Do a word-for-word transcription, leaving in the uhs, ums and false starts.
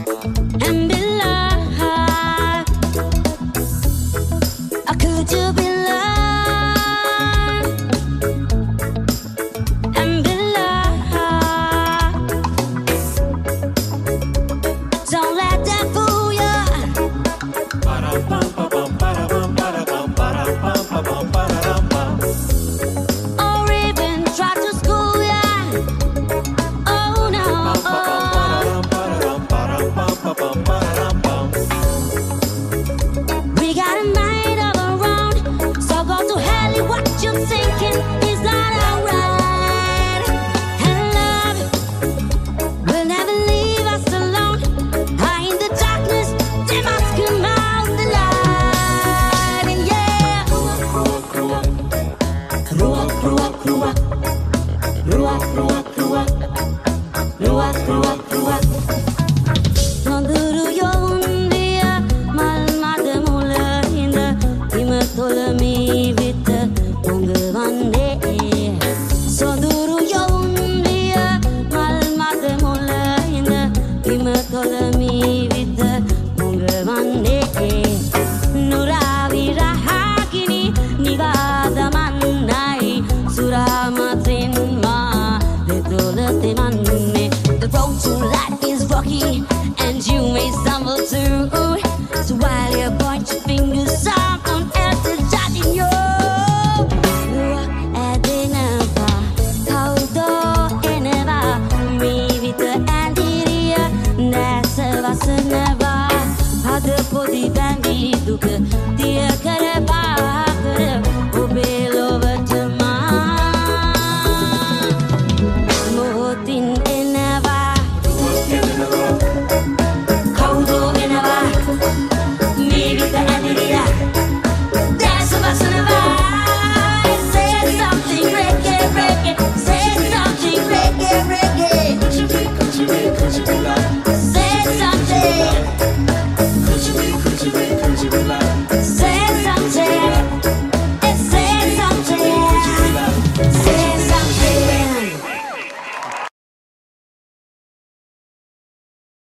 and be loved? Or could you be loved and be loved? Don't let that fool you. Or even try to school ya. Oh no. We got a mind of our own, so go to hell if what you're thinking is not alright. And love will never leave us alone. High in the darkness, they must come out the light. And yeah, grow up, grow up, grow up, grow up, grow up, grow up, grow up, grow up, grow up, grow up. Sonduru yolundia, malmade mula hinda, timatola mi vita, tongavande. Sonduru yolundia, malmade mula hinda, timatola mi vita, tongavande. Nuravi rahakini, nigada manai, suramatin ma, letolate manne. The road to life is rocky, and you may stumble too. So while you point your fingers, someone else is judging you. Edinava, Kaudo, Eneva, Rivita, and Iria, Nessa, Seneva, Other Podi, Bambi, Duke, Dear Kareba, Obey over to Motin Eneva, Kaudo Eneva, Rivita, and Iria, Nessa, Seneva. Say something reggae, reggae. Say something reggae, reggae. Say something. Could you be, could you be, could you be like?